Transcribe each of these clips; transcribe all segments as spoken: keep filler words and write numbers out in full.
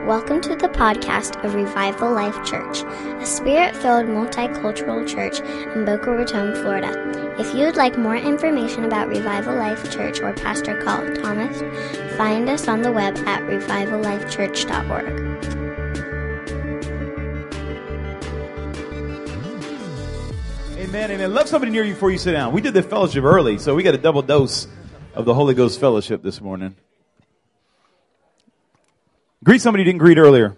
Welcome to the podcast of Revival Life Church, a spirit-filled multicultural church in Boca Raton, Florida. If you would like more information about Revival Life Church or Pastor Carl Thomas, find us on the web at revival life church dot org. Amen, amen. Love somebody near you before you sit down. We did the fellowship early, so we got a double dose of the Holy Ghost fellowship this morning. Greet somebody you didn't greet earlier.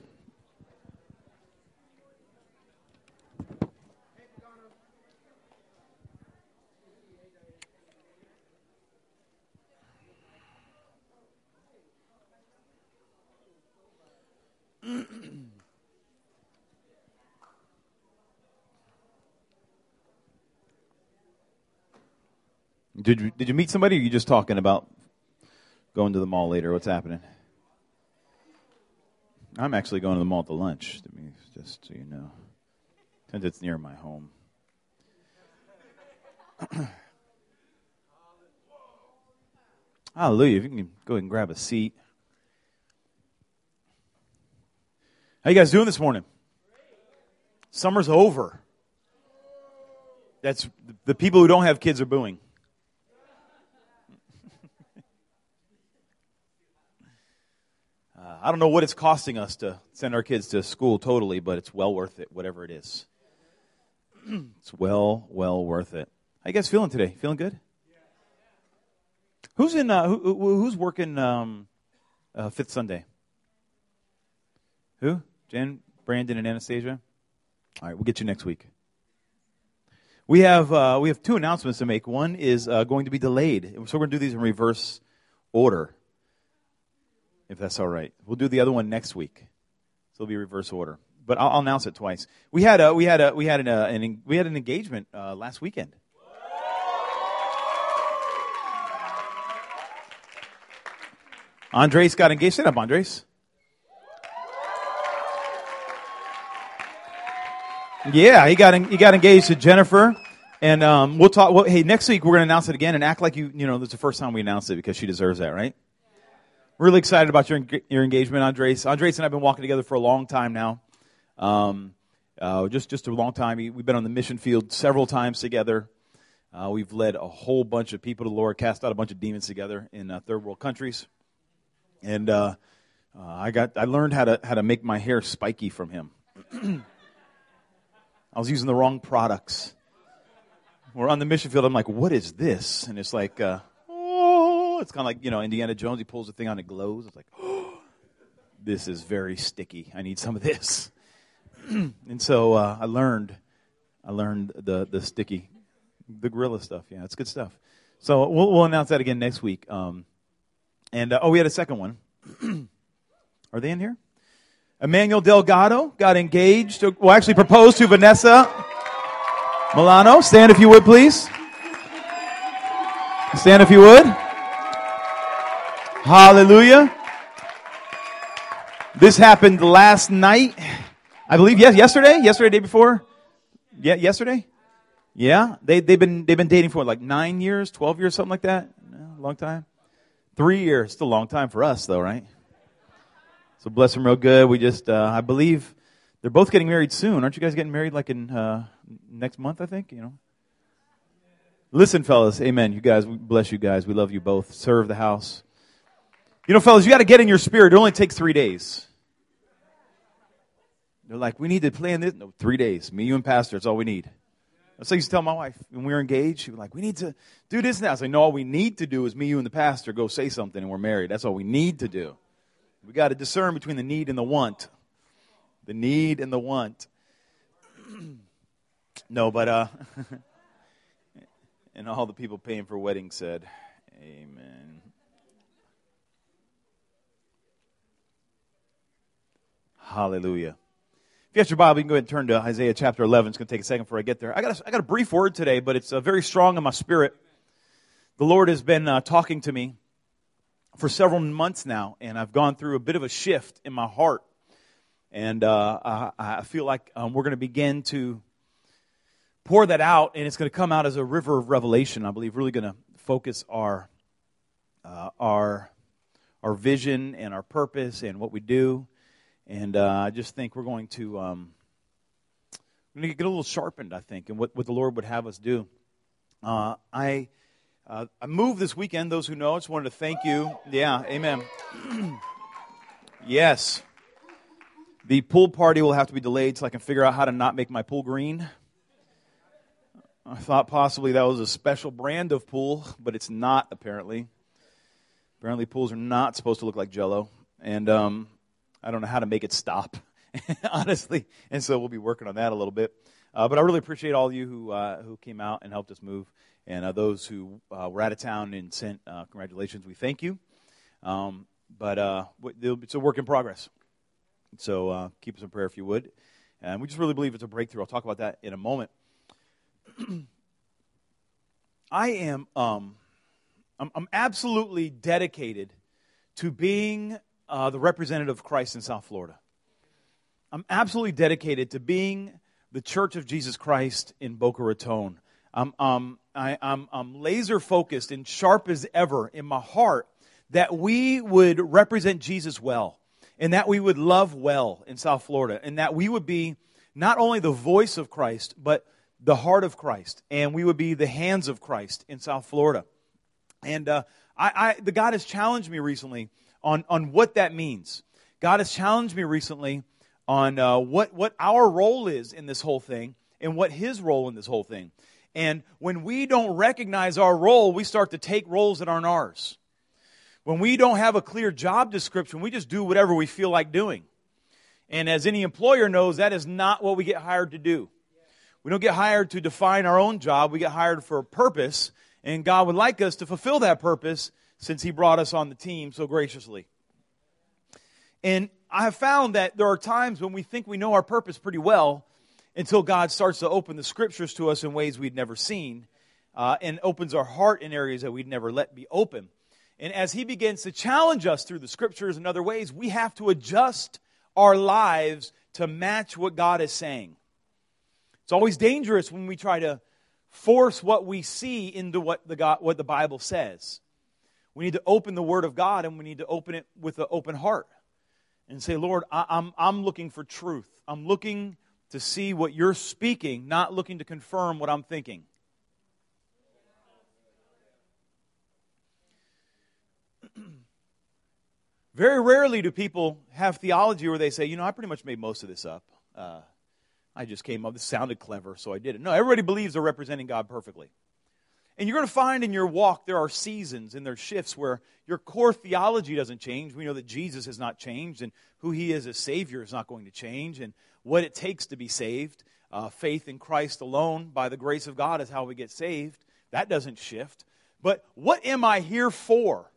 Did you, did you meet somebody, or are you just talking about going to the mall later? What's happening? I'm actually going to the mall to lunch, to me, just so you know, since it's near my home. Hallelujah. If you can go ahead and grab a seat. How you guys doing this morning? Summer's over. That's the people who don't have kids are booing. I don't know what it's costing us to send our kids to school totally, but it's well worth it, whatever it is. It's well, well worth it. How you guys feeling today? Feeling good? Who's in? Uh, who, who's working um, uh, Fifth Sunday? Who? Jen, Brandon, and Anastasia. All right, we'll get you next week. We have uh, we have two announcements to make. One is uh, going to be delayed, so we're going to do these in reverse order. If that's all right, we'll do the other one next week. So it'll be reverse order, but I'll, I'll announce it twice. We had a we had a we had an, uh, an we had an engagement uh, last weekend. Andres got engaged. Sit up, Andres. Yeah, he got he got engaged to Jennifer, and um, we'll talk. Well, hey, next week we're going to announce it again and act like you you know it's the first time we announced it because she deserves that, right? Really excited about your your engagement, Andres. Andres and I have been walking together for a long time now. Um, uh, just just a long time. We've been on the mission field several times together. Uh, we've led a whole bunch of people to the Lord, cast out a bunch of demons together in uh, third world countries. And uh, uh, I got I learned how to how to make my hair spiky from him. I was using the wrong products. We're on the mission field. I'm like, what is this? And it's like. Uh, It's kind of like, you know, Indiana Jones. He pulls the thing on, it glows. It's like, oh, this is very sticky. I need some of this. And so uh, I learned, I learned the the sticky, the gorilla stuff. Yeah, it's good stuff. So we'll, we'll announce that again next week. Um, and uh, oh, we had a second one. Are they in here? Emmanuel Delgado got engaged. To, well, actually proposed to Vanessa Milano. Stand if you would, please. Stand if you would. Hallelujah. This happened last night. I believe, yes, yesterday? Yesterday, day before? Yeah, yesterday? Yeah. They, they've been they've been dating for like nine years, twelve years, something like that. A long time. Three years. Still a long time for us, though, right? So bless them real good. We just, uh, I believe they're both getting married soon. Aren't you guys getting married like in uh, next month, I think? You know. Listen, fellas. Amen. You guys, we bless you guys. We love you both. Serve the house. You know, fellas, you got to get in your spirit. It only takes three days. They're like, we need to plan this. No, three days. Me, you, and Pastor. That's all we need. That's what I used to tell my wife when we were engaged. She was like, we need to do this now. I was like, no, all we need to do is me, you, and the pastor go say something and we're married. That's all we need to do. We got to discern between the need and the want. The need and the want. No, but, uh, and all the people paying for weddings said, amen. Hallelujah. If you have your Bible, you can go ahead and turn to Isaiah chapter eleven. It's going to take a second before I get there. I got a, I got a brief word today, but it's uh, very strong in my spirit. The Lord has been uh, talking to me for several months now, and I've gone through a bit of a shift in my heart. And uh, I, I feel like um, we're going to begin to pour that out, and it's going to come out as a river of revelation. I believe really going to focus our uh, our our vision and our purpose and what we do. And uh, I just think we're going to um, we're going to get a little sharpened, I think, in what, what the Lord would have us do. Uh, I uh, I moved this weekend. Those who know, I just wanted to thank you. Yeah, amen. Yes. The pool party will have to be delayed so I can figure out how to not make my pool green. I thought possibly that was a special brand of pool, but it's not, apparently. Apparently pools are not supposed to look like Jell-O. And um, I don't know how to make it stop, honestly. And so we'll be working on that a little bit. Uh, but I really appreciate all of you who uh, who came out and helped us move. And uh, those who uh, were out of town and sent uh, congratulations, we thank you. Um, but uh, it's a work in progress. So uh, keep us in prayer if you would. And we just really believe it's a breakthrough. I'll talk about that in a moment. I am um, I'm, I'm absolutely dedicated to being uh, the representative of Christ in South Florida. I'm absolutely dedicated to being the Church of Jesus Christ in Boca Raton. I'm, um, I, I'm, I'm laser focused and sharp as ever in my heart that we would represent Jesus well, and that we would love well in South Florida, and that we would be not only the voice of Christ, but the heart of Christ, and we would be the hands of Christ in South Florida. And uh, I, I, the God has challenged me recently on, on what that means. God has challenged me recently on uh, what, what our role is in this whole thing and what His role in this whole thing. And when we don't recognize our role, we start to take roles that aren't ours. When we don't have a clear job description, we just do whatever we feel like doing. And as any employer knows, that is not what we get hired to do. We don't get hired to define our own job. We get hired for a purpose, and God would like us to fulfill that purpose since He brought us on the team so graciously. And I have found that there are times when we think we know our purpose pretty well until God starts to open the Scriptures to us in ways we'd never seen uh, and opens our heart in areas that we'd never let be open. And as He begins to challenge us through the Scriptures and other ways, we have to adjust our lives to match what God is saying. It's always dangerous when we try to force what we see into what the God, what the Bible says. We need to open the Word of God, and we need to open it with an open heart and say, Lord, I, I'm, I'm looking for truth. I'm looking to see what You're speaking, not looking to confirm what I'm thinking. Very rarely do people have theology where they say, you know, I pretty much made most of this up. Uh, I just came up, this sounded clever, so I did it. No, everybody believes they're representing God perfectly. And you're going to find in your walk there are seasons and there are shifts where your core theology doesn't change. We know that Jesus has not changed, and who He is as Savior is not going to change, and what it takes to be saved. Uh, faith in Christ alone, by the grace of God, is how we get saved. That doesn't shift. But what am I here for?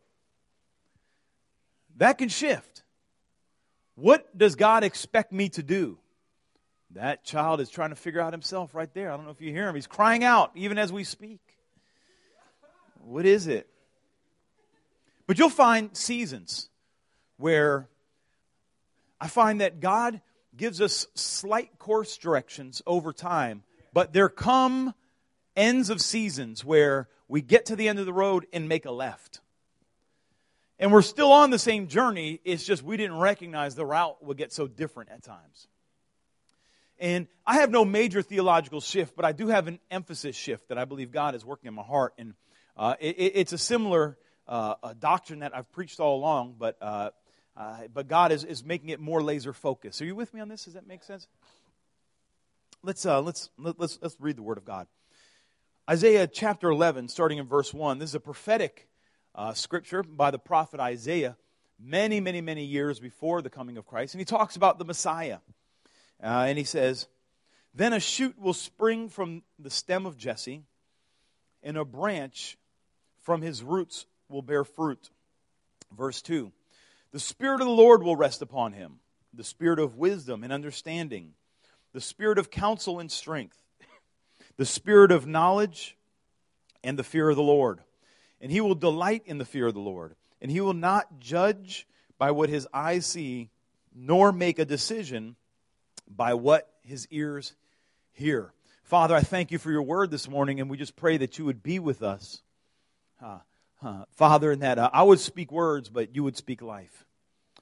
That can shift. What does God expect me to do? That child is trying to figure out himself right there. I don't know if you hear him. He's crying out even as we speak. What is it? But you'll find seasons where I find that God gives us slight course directions over time, but there come ends of seasons where we get to the end of the road and make a left. And we're still on the same journey. It's just we didn't recognize the route would get so different at times. And I have no major theological shift, but I do have an emphasis shift that I believe God is working in my heart. And uh, it, it's a similar uh, a doctrine that I've preached all along, but uh, uh, but God is, is making it more laser focused. Are you with me on this? Does that make sense? Let's uh, let's let's let's read the Word of God. Isaiah chapter eleven, starting in verse one. This is a prophetic uh, scripture by the prophet Isaiah, many many many years before the coming of Christ, and he talks about the Messiah. Uh, and he says, "Then a shoot will spring from the stem of Jesse, and a branch from his roots will bear fruit." Verse two, "The Spirit of the Lord will rest upon him, the Spirit of wisdom and understanding, the Spirit of counsel and strength, the Spirit of knowledge and the fear of the Lord. And he will delight in the fear of the Lord. And he will not judge by what his eyes see, nor make a decision by what his ears hear." Father, I thank you for your word this morning, and we just pray that you would be with us. Uh, uh, Father, and that uh, I would speak words, but you would speak life.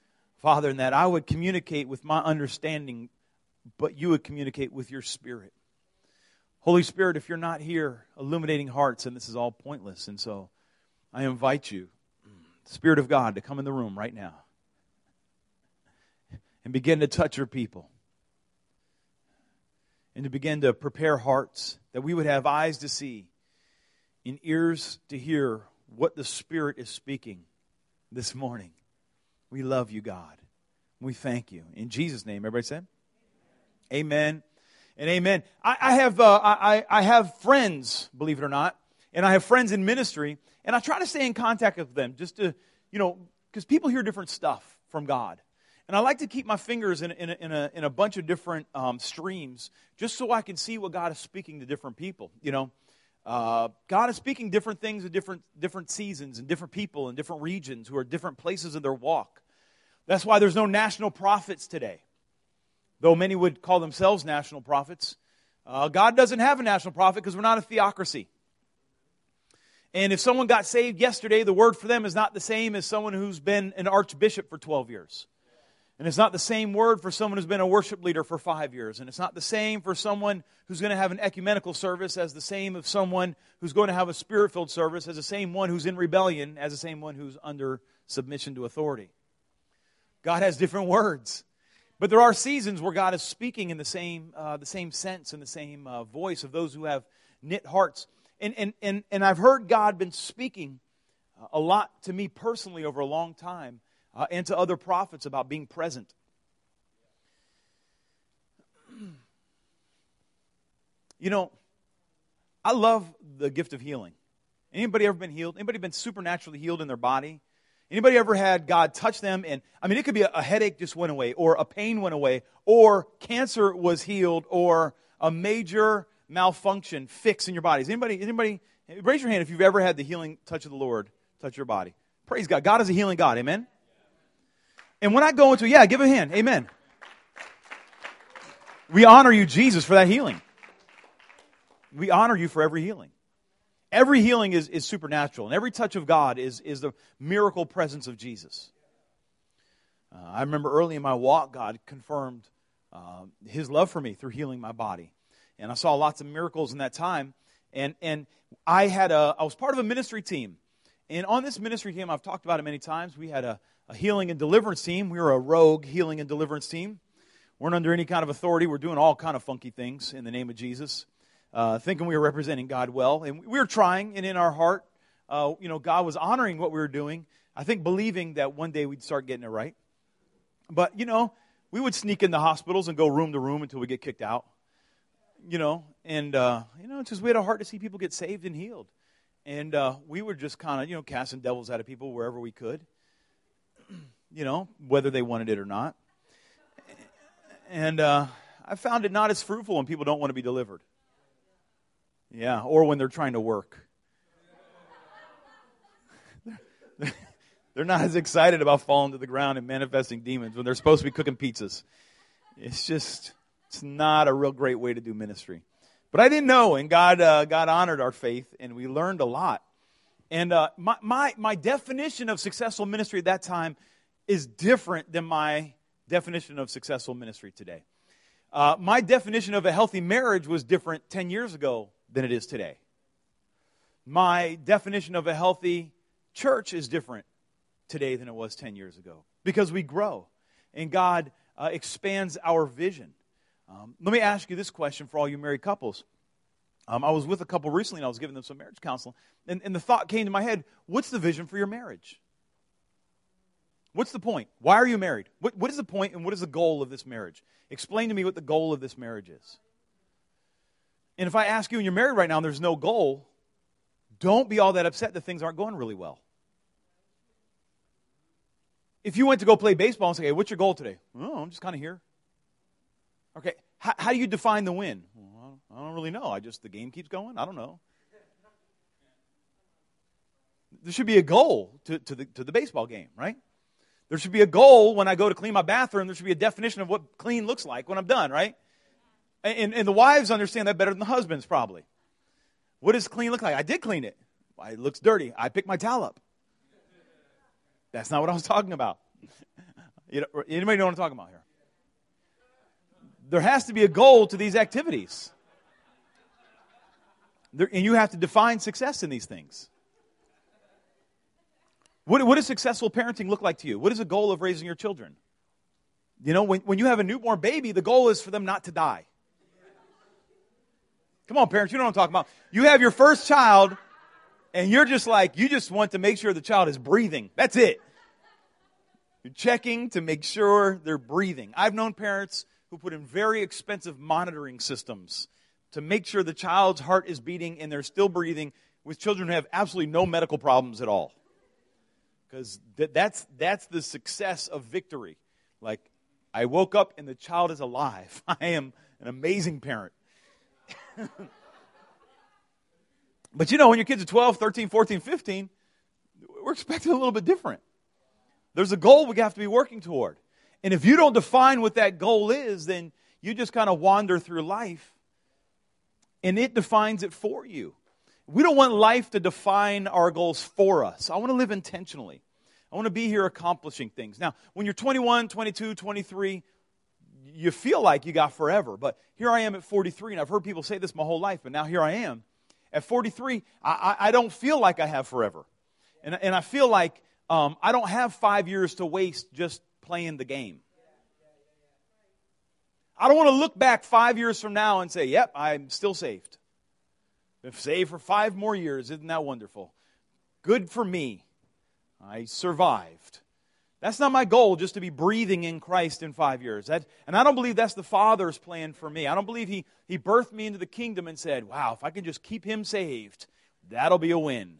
Father, and that I would communicate with my understanding, but you would communicate with your Spirit. Holy Spirit, if you're not here illuminating hearts, then this is all pointless. And so I invite you, Spirit of God, to come in the room right now and begin to touch your people. And to begin to prepare hearts, that we would have eyes to see and ears to hear what the Spirit is speaking this morning. We love you, God. We thank you. In Jesus' name, everybody said? Amen and amen. I, I have uh, I, I have friends, believe it or not, and I have friends in ministry, and I try to stay in contact with them just to, you know, because people hear different stuff from God. And I like to keep my fingers in, in, a, in, a, in a bunch of different um, streams just so I can see what God is speaking to different people, you know. Uh, God is speaking different things in different different seasons and different people in different regions who are different places in their walk. That's why there's no national prophets today. Though many would call themselves national prophets, uh, God doesn't have a national prophet because we're not a theocracy. And if someone got saved yesterday, the word for them is not the same as someone who's been an archbishop for twelve years. And it's not the same word for someone who's been a worship leader for five years. And it's not the same for someone who's going to have an ecumenical service as the same of someone who's going to have a spirit-filled service as the same one who's in rebellion as the same one who's under submission to authority. God has different words. But there are seasons where God is speaking in the same uh, the same sense and the same uh, voice of those who have knit hearts. And, and, and, and I've heard God been speaking a lot to me personally over a long time. Uh, and to other prophets about being present. You know, I love the gift of healing. Anybody ever been healed? Anybody been supernaturally healed in their body? Anybody ever had God touch them? And I mean, it could be a, a headache just went away, or a pain went away, or cancer was healed, or a major malfunction fixed in your bodies. Anybody? Anybody? Raise your hand if you've ever had the healing touch of the Lord touch your body. Praise God. God is a healing God. Amen. And when I go into, yeah, give a hand. Amen. We honor you, Jesus, for that healing. We honor you for every healing. Every healing is, is supernatural. And every touch of God is, is the miracle presence of Jesus. Uh, I remember early in my walk, God confirmed uh, His love for me through healing my body. And I saw lots of miracles in that time. And and I had a, I was part of a ministry team. And on this ministry team, I've talked about it many times, we had a A healing and deliverance team. We were a rogue healing and deliverance team. Weren't under any kind of authority. We're doing all kind of funky things in the name of Jesus, uh, thinking we were representing God well. And we were trying, and in our heart, uh, you know, God was honoring what we were doing. I think believing that one day we'd start getting it right. But, you know, we would sneak in the hospitals and go room to room until we get kicked out. You know, and, uh, you know, it's just we had a heart to see people get saved and healed. And uh, we were just kind of, you know, casting devils out of people wherever we could. You know, whether they wanted it or not. And uh, I found it not as fruitful when people don't want to be delivered. Yeah, or when they're trying to work. They're not as excited about falling to the ground and manifesting demons when they're supposed to be cooking pizzas. It's just, it's not a real great way to do ministry. But I didn't know, and God uh, God honored our faith, and we learned a lot. And uh, my, my my definition of successful ministry at that time is different than my definition of successful ministry today. Uh, my definition of a healthy marriage was different ten years ago than it is today. My definition of a healthy church is different today than it was ten years ago. Because we grow, and God uh, expands our vision. Um, let me ask you this question for all you married couples. Um, I was with a couple recently, and I was giving them some marriage counseling. And, and the thought came to my head, what's the vision for your marriage? What's the point? Why are you married? What, what is the point and what is the goal of this marriage? Explain to me what the goal of this marriage is. And if I ask you and you're married right now and there's no goal, don't be all that upset that things aren't going really well. If you went to go play baseball and say, hey, what's your goal today? Oh, I'm just kind of here. Okay, how, how do you define the win? Well, I don't really know. I just, the game keeps going. I don't know. There should be a goal to, to, the, to the baseball game, right? There should be a goal when I go to clean my bathroom. There should be a definition of what clean looks like when I'm done, right? And, and the wives understand that better than the husbands probably. What does clean look like? I did clean it. Why, it looks dirty. I picked my towel up. That's not what I was talking about. You know, anybody know what I'm talking about here? There has to be a goal to these activities. There, and you have to define success in these things. What, what does successful parenting look like to you? What is the goal of raising your children? You know, when, when you have a newborn baby, the goal is for them not to die. Come on, parents, you know what I'm talking about. You have your first child, and you're just like, you just want to make sure the child is breathing. That's it. You're checking to make sure they're breathing. I've known parents who put in very expensive monitoring systems to make sure the child's heart is beating and they're still breathing, with children who have absolutely no medical problems at all. Because th- that's, that's the success of victory. Like, I woke up and the child is alive. I am an amazing parent. But you know, when your kids are twelve, thirteen, fourteen, fifteen, we're expecting a little bit different. There's a goal we have to be working toward. And if you don't define what that goal is, then you just kind of wander through life and it defines it for you. We don't want life to define our goals for us. I want to live intentionally. I want to be here accomplishing things. Now, when you're twenty-one, twenty-two, twenty-three, you feel like you got forever. But here I am at forty-three, and I've heard people say this my whole life, but now here I am. At forty-three, I, I, I don't feel like I have forever. And, and I feel like um, I don't have five years to waste just playing the game. I don't want to look back five years from now and say, yep, I'm still saved. Been saved for five more years. Isn't that wonderful? Good for me. I survived. That's not my goal, just to be breathing in Christ in five years. That, and I don't believe that's the Father's plan for me. I don't believe he, he birthed me into the kingdom and said, wow, if I can just keep him saved, that'll be a win.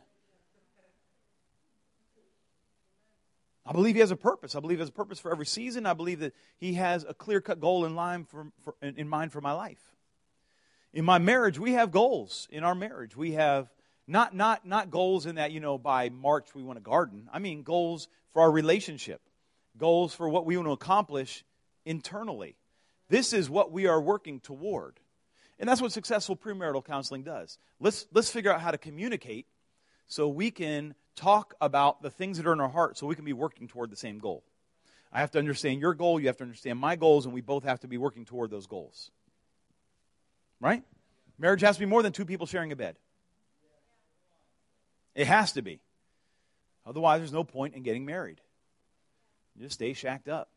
I believe he has a purpose. I believe he has a purpose for every season. I believe that he has a clear-cut goal in, line for, for, in mind for my life. In my marriage, we have goals in our marriage. We have not, not, not goals in that, you know, by March we want a garden. I mean goals for our relationship. Goals for what we want to accomplish internally. This is what we are working toward. And that's what successful premarital counseling does. Let's, let's figure out how to communicate so we can talk about the things that are in our heart so we can be working toward the same goal. I have to understand your goal, you have to understand my goals, and we both have to be working toward those goals. Right? Marriage has to be more than two people sharing a bed. It has to be. Otherwise, there's no point in getting married. You just stay shacked up.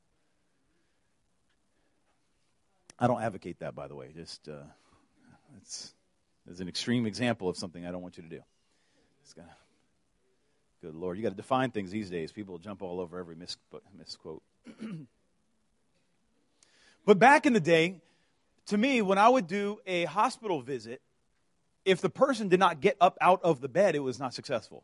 I don't advocate that, by the way. Just, uh, it's, it's an extreme example of something I don't want you to do. It's gonna, good Lord, you got to define things these days. People will jump all over every mis- misquote. But back in the day, to me, when I would do a hospital visit, if the person did not get up out of the bed, it was not successful.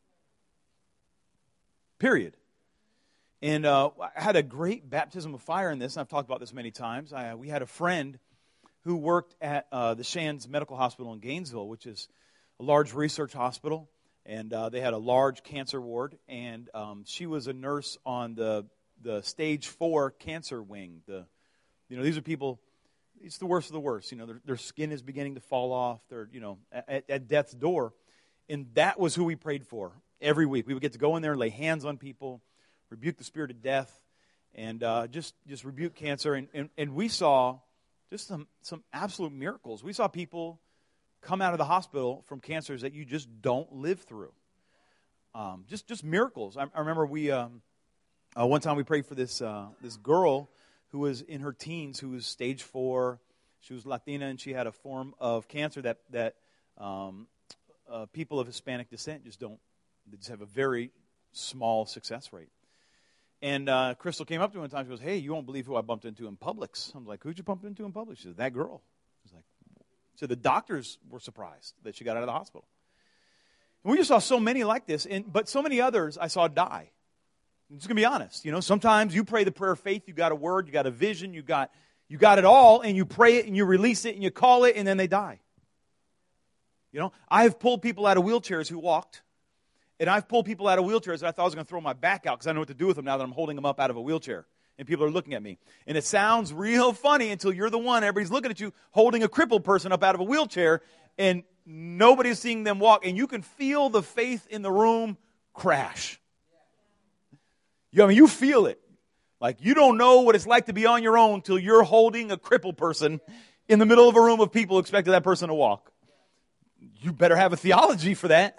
Period. And uh, I had a great baptism of fire in this, and I've talked about this many times. I, we had a friend who worked at uh, the Shands Medical Hospital in Gainesville, which is a large research hospital, and uh, they had a large cancer ward, and um, she was a nurse on the the stage four cancer wing. The, you know, these are people, it's the worst of the worst. You know, their, their skin is beginning to fall off. They're, you know, at, at death's door. And that was who we prayed for every week. We would get to go in there and lay hands on people, rebuke the spirit of death, and uh, just, just rebuke cancer. And, and, and we saw just some, some absolute miracles. We saw people come out of the hospital from cancers that you just don't live through. Um, just, just miracles. I, I remember we, um, uh, one time we prayed for this, uh, this girl who was in her teens, who was stage four. She was Latina, and she had a form of cancer that, that um, uh, people of Hispanic descent just don't, they just have a very small success rate. And uh, Crystal came up to me one time. She goes, "Hey, you won't believe who I bumped into in Publix." I was like, "Who'd you bump into in Publix?" She said, "That girl." I was like, so the doctors were surprised that she got out of the hospital. And we just saw so many like this, and but so many others I saw die. I'm just going to be honest. You know, sometimes you pray the prayer of faith. You got a word, you got a vision, you got you got it all, and you pray it and you release it and you call it, and then they die. You know, I've pulled people out of wheelchairs who walked. And I've pulled people out of wheelchairs that I thought I was going to throw my back out because I know what to do with them now that I'm holding them up out of a wheelchair. And people are looking at me. And it sounds real funny until you're the one, everybody's looking at you, holding a crippled person up out of a wheelchair, and nobody's seeing them walk. And you can feel the faith in the room crash. You, I mean, you feel it. Like, you don't know what it's like to be on your own till you're holding a crippled person in the middle of a room of people expecting that person to walk. You better have a theology for that.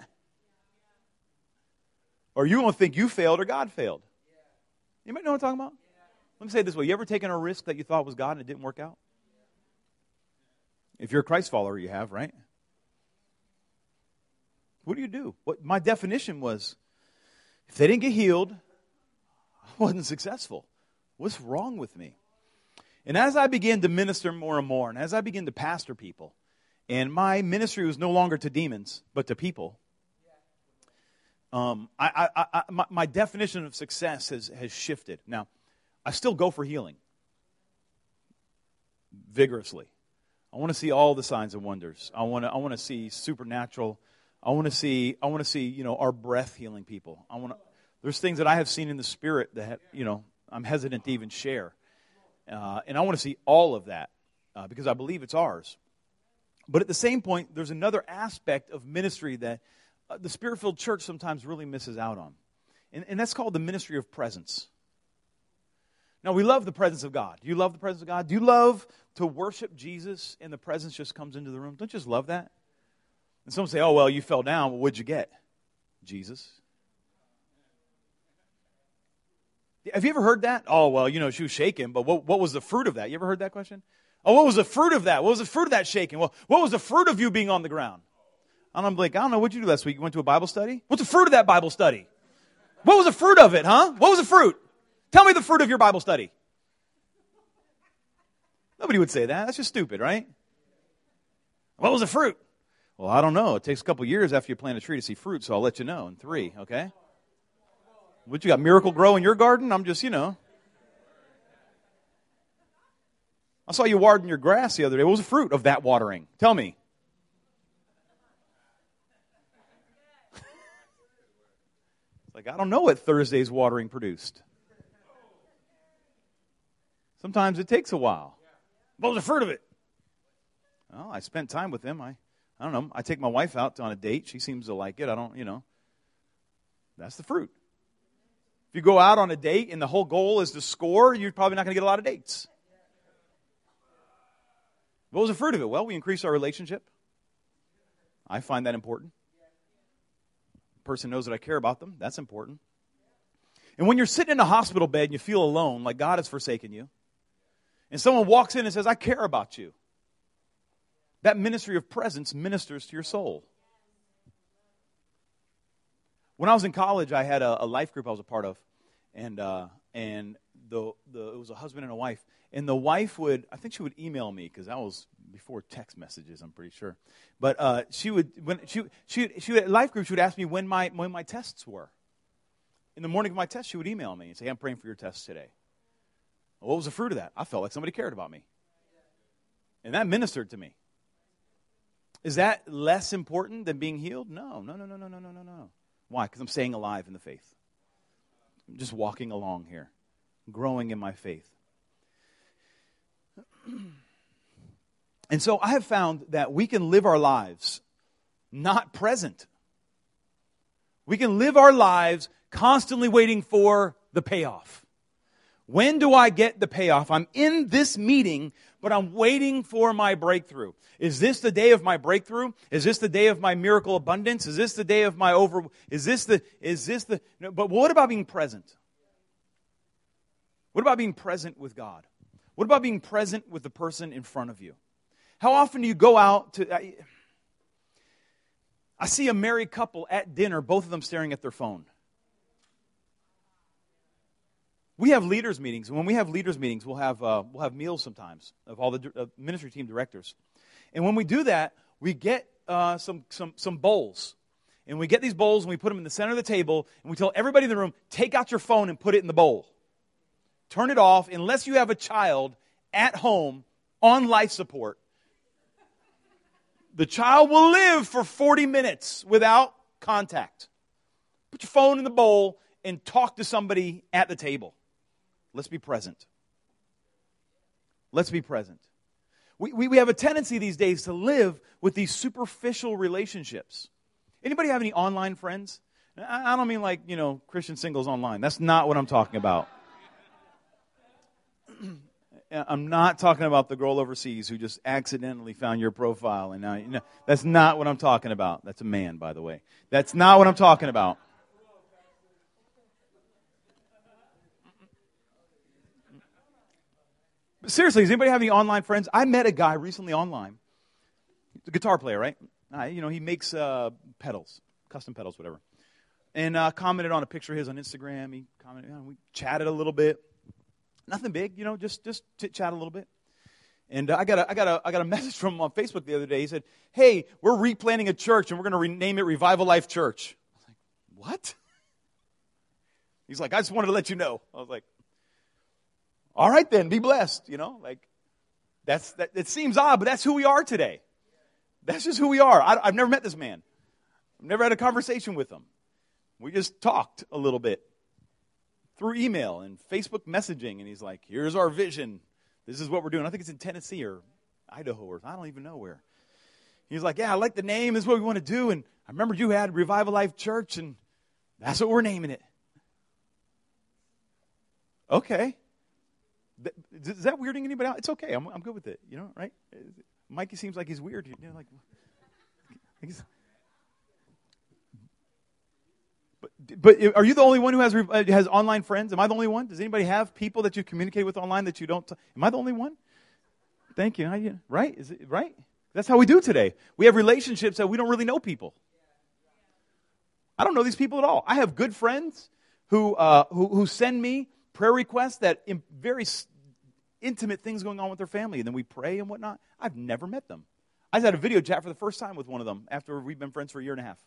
Or you're going to think you failed or God failed. Anybody know what I'm talking about? Let me say it this way. You ever taken a risk that you thought was God and it didn't work out? If you're a Christ follower, you have, right? What do you do? What my definition was, if they didn't get healed, I wasn't successful. What's wrong with me? And as I began to minister more and more, and as I began to pastor people, and my ministry was no longer to demons, but to people, um, I, I, I, my, my definition of success has, has shifted. Now, I still go for healing vigorously. I want to see all the signs and wonders. I want to, I want to see supernatural. I want to see, I want to see, you know, our breath healing people. I want to. There's things that I have seen in the spirit that, you know, I'm hesitant to even share. Uh, and I want to see all of that uh, because I believe it's ours. But at the same point, there's another aspect of ministry that uh, the Spirit-filled church sometimes really misses out on. And, and that's called the ministry of presence. Now, we love the presence of God. Do you love the presence of God? Do you love to worship Jesus and the presence just comes into the room? Don't you just love that? And some say, oh, well, you fell down. Well, what'd you get? Jesus. Have you ever heard that? Oh, well, you know, she was shaking, but what, what was the fruit of that? You ever heard that question? Oh, what was the fruit of that? What was the fruit of that shaking? Well, what was the fruit of you being on the ground? And I'm like, I don't know, what'd you do last week? You went to a Bible study? What's the fruit of that Bible study? What was the fruit of it, huh? What was the fruit? Tell me the fruit of your Bible study. Nobody would say that. That's just stupid, right? What was the fruit? Well, I don't know. It takes a couple years after you plant a tree to see fruit, so I'll let you know in three, okay? What, you got Miracle Grow in your garden? I'm just, you know. I saw you watering your grass the other day. What was the fruit of that watering? Tell me. It's like, I don't know what Thursday's watering produced. Sometimes it takes a while. What was the fruit of it? Well, I spent time with them. I, I don't know. I take my wife out on a date. She seems to like it. I don't, you know. That's the fruit. If you go out on a date and the whole goal is to score, you're probably not going to get a lot of dates. What was the fruit of it? Well, we increased our relationship. I find that important. The person knows that I care about them. That's important. And when you're sitting in a hospital bed and you feel alone, like God has forsaken you, and someone walks in and says, I care about you, that ministry of presence ministers to your soul. When I was in college, I had a, a life group I was a part of, and uh, and the the it was a husband and a wife, and the wife would, I think she would email me because that was before text messages, I'm pretty sure, but uh, she would when she she she would, at life group she would ask me when my when my tests were. In the morning of my test, she would email me and say, hey, I'm praying for your tests today. Well, what was the fruit of that? I felt like somebody cared about me, and that ministered to me. Is that less important than being healed? No, no, no, no, no, no, no, no, no. Why? Because I'm staying alive in the faith. I'm just walking along here, growing in my faith. And so I have found that we can live our lives not present. We can live our lives constantly waiting for the payoff. When do I get the payoff? I'm in this meeting, but I'm waiting for my breakthrough. Is this the day of my breakthrough? Is this the day of my miracle abundance? Is this the day of my over? Is this the, is this the, no, but what about being present? What about being present with God? What about being present with the person in front of you? How often do you go out to, I, I see a married couple at dinner, both of them staring at their phone. We have leaders meetings. When we have leaders meetings, we'll have uh, we'll have meals sometimes of all the uh, ministry team directors. And when we do that, we get uh, some some some bowls, and we get these bowls and we put them in the center of the table, and we tell everybody in the room, take out your phone and put it in the bowl. Turn it off unless you have a child at home on life support. The child will live for forty minutes without contact. Put your phone in the bowl and talk to somebody at the table. Let's be present. Let's be present. We, we, we have a tendency these days to live with these superficial relationships. Anybody have any online friends? I, I don't mean like, you know, Christian singles online. That's not what I'm talking about. I'm not talking about the girl overseas who just accidentally found your profile. And now, you know, that's not what I'm talking about. That's a man, by the way. That's not what I'm talking about. But seriously, does anybody have any online friends? I met a guy recently online. He's a guitar player, right? Uh, you know, he makes uh, pedals, custom pedals, whatever. And uh, commented on a picture of his on Instagram. He commented, you know, we chatted a little bit. Nothing big, you know, just just chit chat a little bit. And uh, I got a I got a I got a message from him on Facebook the other day. He said, "Hey, we're replanting a church and we're going to rename it Revival Life Church." I was like, "What?" He's like, "I just wanted to let you know." I was like, "All right then, be blessed." You know, like that's that. It seems odd, but that's who we are today. That's just who we are. I, I've never met this man. I've never had a conversation with him. We just talked a little bit through email and Facebook messaging, and he's like, "Here's our vision. This is what we're doing." I think it's in Tennessee or Idaho or I don't even know where. He's like, "Yeah, I like the name. This is what we want to do. And I remember you had Revival Life Church, and that's what we're naming it." Okay. Is that weirding anybody out? It's okay. I'm I'm good with it. You know, right? Mikey seems like he's weird. You know, like, he's, But, but are you the only one who has uh, has online friends? Am I the only one? Does anybody have people that you communicate with online that you don't? T- Am I the only one? Thank you. How you. Right? Is it right? That's how we do today. We have relationships that we don't really know people. I don't know these people at all. I have good friends who uh, who, who send me prayer requests that in very s- intimate things going on with their family, and then we pray and whatnot. I've never met them. I just had a video chat for the first time with one of them after we've been friends for a year and a half.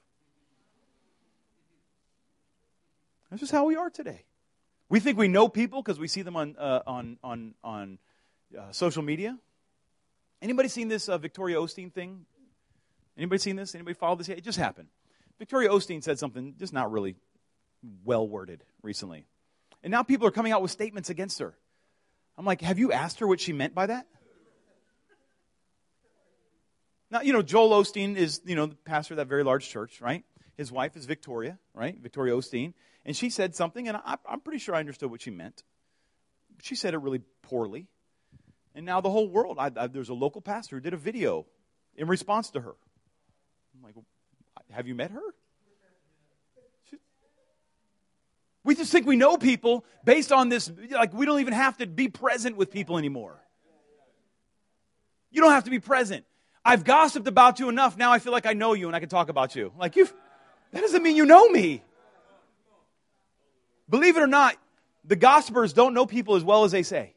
That's just how we are today. We think we know people because we see them on uh, on on on uh, social media. Anybody seen this uh, Victoria Osteen thing? Anybody seen this? Anybody follow this? Yeah, it just happened. Victoria Osteen said something just not really well worded recently, and now people are coming out with statements against her. I'm like, have you asked her what she meant by that? Now, you know, Joel Osteen is, you know, the pastor of that very large church, right? His wife is Victoria, right? Victoria Osteen. And she said something, and I, I'm pretty sure I understood what she meant. She said it really poorly. And now the whole world, I, I, there's a local pastor who did a video in response to her. I'm like, have you met her? She, we just think we know people based on this, like we don't even have to be present with people anymore. You don't have to be present. I've gossiped about you enough, now I feel like I know you and I can talk about you. Like, you, that doesn't mean you know me. Believe it or not, the gossipers don't know people as well as they say.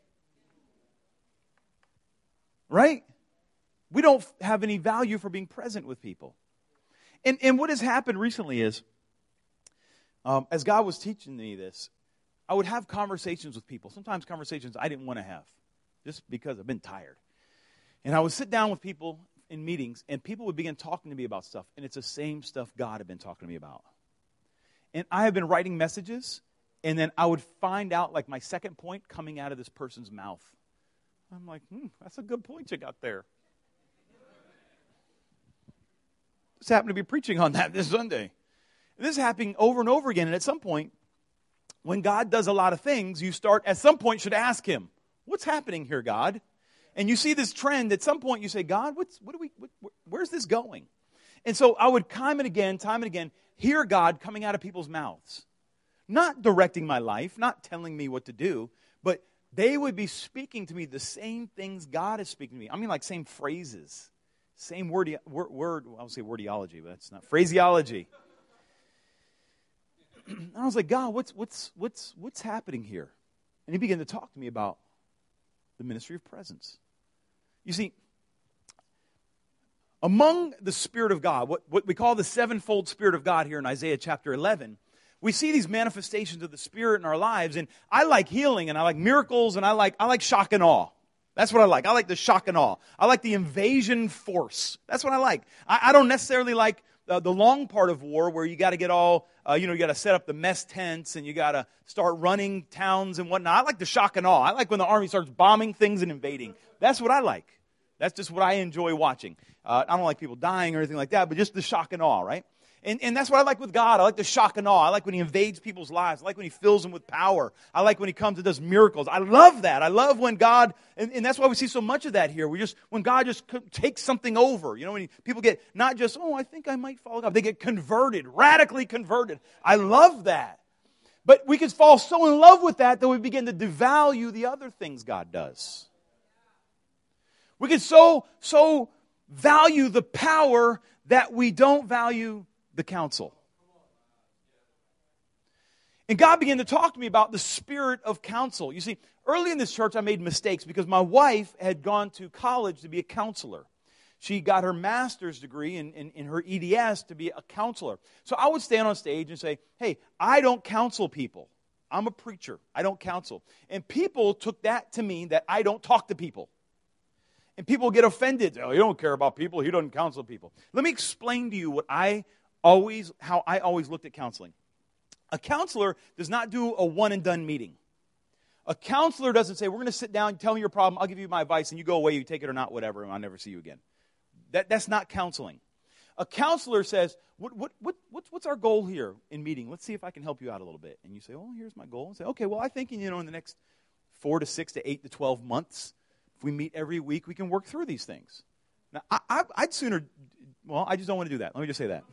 Right? We don't have any value for being present with people. And, and what has happened recently is, um, as God was teaching me this, I would have conversations with people. Sometimes conversations I didn't want to have, just because I've been tired. And I would sit down with people in meetings, and people would begin talking to me about stuff, and it's the same stuff God had been talking to me about. And I have been writing messages, and then I would find out, like, my second point coming out of this person's mouth. I'm like, hmm, that's a good point you got there. Just happened to be preaching on that this Sunday. And this is happening over and over again, and at some point, when God does a lot of things, you start, at some point, should ask Him, what's happening here, God? And you see this trend, at some point you say, God, what's, what do we, what, where's this going? And so I would time and again, time and again, hear God coming out of people's mouths. Not directing my life, not telling me what to do, but they would be speaking to me the same things God is speaking to me. I mean, like same phrases, same word, word, word I would say wordiology, but that's not phraseology. And I was like, God, what's, what's, what's, what's happening here? And He began to talk to me about the ministry of presence. You see, among the Spirit of God, what, what we call the sevenfold Spirit of God here in Isaiah chapter eleven, we see these manifestations of the Spirit in our lives, and I like healing, and I like miracles, and I like I like shock and awe. That's what I like. I like the shock and awe. I like the invasion force. That's what I like. I, I don't necessarily like uh, the long part of war where you got to get all, uh, you know, you got to set up the mess tents, and you got to start running towns and whatnot. I like the shock and awe. I like when the army starts bombing things and invading. That's what I like. That's just what I enjoy watching. Uh, I don't like people dying or anything like that, but just the shock and awe, right? And, and that's what I like with God. I like the shock and awe. I like when He invades people's lives. I like when He fills them with power. I like when He comes and does miracles. I love that. I love when God, and, and that's why we see so much of that here. We just, when God just takes something over. You know, when he, people get not just, oh, I think I might follow God. They get converted, radically converted. I love that. But we can fall so in love with that that we begin to devalue the other things God does. We can so, so value the power that we don't value the counsel. And God began to talk to me about the spirit of counsel. You see, early in this church I made mistakes because my wife had gone to college to be a counselor. She got her master's degree in, in, in her E D S to be a counselor. So I would stand on stage and say, hey, I don't counsel people. I'm a preacher. I don't counsel. And people took that to mean that I don't talk to people. And people get offended. Oh, you don't care about people. He doesn't counsel people. Let me explain to you what I always, how I always looked at counseling. A counselor does not do a one and done meeting. A counselor doesn't say, we're going to sit down, tell me your problem, I'll give you my advice, and you go away, you take it or not, whatever, and I'll never see you again. That, that's not counseling. A counselor says, what, what, what, what's, what's our goal here in meeting? Let's see if I can help you out a little bit. And you say, oh, here's my goal. And say, okay, well, I think, you know, in the next four to six to eight to twelve months, if we meet every week, we can work through these things. Now, I, I, I'd sooner, well, I just don't want to do that. Let me just say that.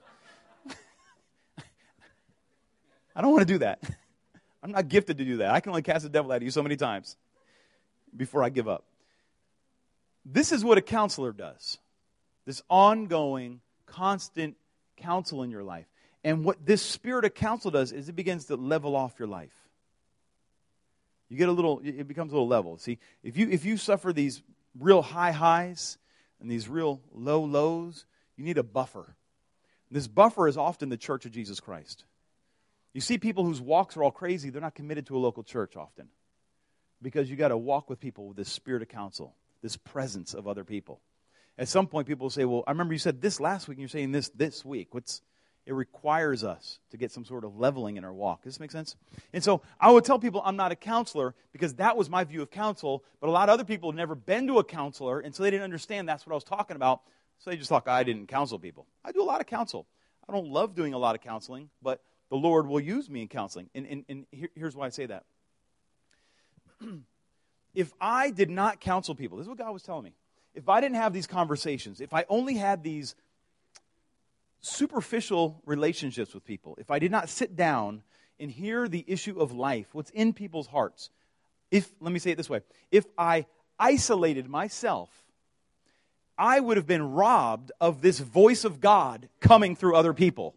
I don't want to do that. I'm not gifted to do that. I can only cast the devil out of you so many times before I give up. This is what a counselor does. This ongoing, constant counsel in your life. And what this spirit of counsel does is it begins to level off your life. You get a little, it becomes a little level. See, if you if you suffer these real high highs and these real low lows, you need a buffer. This buffer is often the church of Jesus Christ. You see people whose walks are all crazy, they're not committed to a local church often. Because you got to walk with people with this spirit of counsel, this presence of other people. At some point, people will say, well, I remember you said this last week, and you're saying this this week. What's It requires us to get some sort of leveling in our walk. Does this make sense? And so I would tell people I'm not a counselor because that was my view of counsel, but a lot of other people have never been to a counselor, and so they didn't understand that's what I was talking about. So they just thought I didn't counsel people. I do a lot of counsel. I don't love doing a lot of counseling, but the Lord will use me in counseling. And, and, and here, here's why I say that. If I did not counsel people, this is what God was telling me. If I didn't have these conversations, if I only had these superficial relationships with people, if I did not sit down and hear the issue of life, what's in people's hearts, if, let me say it this way, if I isolated myself, I would have been robbed of this voice of God coming through other people.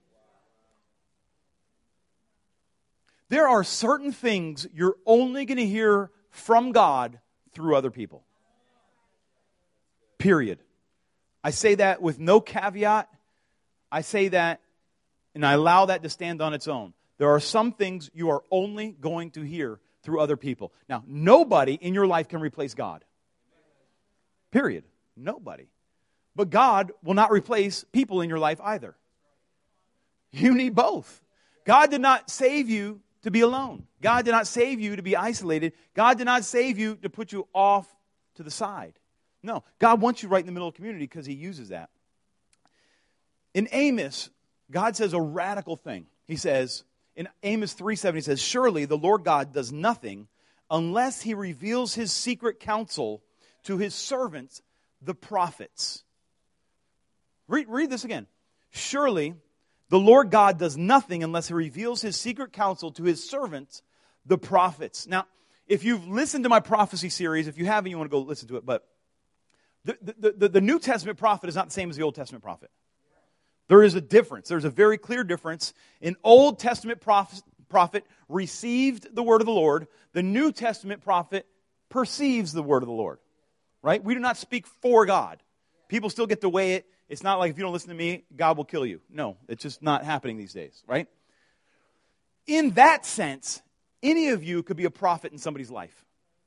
There are certain things you're only going to hear from God through other people. Period. I say that with no caveat. I say that and I allow that to stand on its own. There are some things you are only going to hear through other people. Now, nobody in your life can replace God. Period. Nobody. But God will not replace people in your life either. You need both. God did not save you to be alone. God did not save you to be isolated. God did not save you to put you off to the side. No, God wants you right in the middle of the community because He uses that. In Amos, God says a radical thing. He says, in Amos three seven, He says, surely the Lord God does nothing unless He reveals His secret counsel to His servants, the prophets. Read, read this again. Surely the Lord God does nothing unless He reveals His secret counsel to His servants, the prophets. Now, if you've listened to my prophecy series, if you haven't, you want to go listen to it, but the, the, the, the New Testament prophet is not the same as the Old Testament prophet. There is a difference. There's a very clear difference. An Old Testament prophet, prophet received the word of the Lord. The New Testament prophet perceives the word of the Lord. Right? We do not speak for God. People still get to weigh it. It's not like if you don't listen to me, God will kill you. No, it's just not happening these days, right? In that sense, any of you could be a prophet in somebody's life.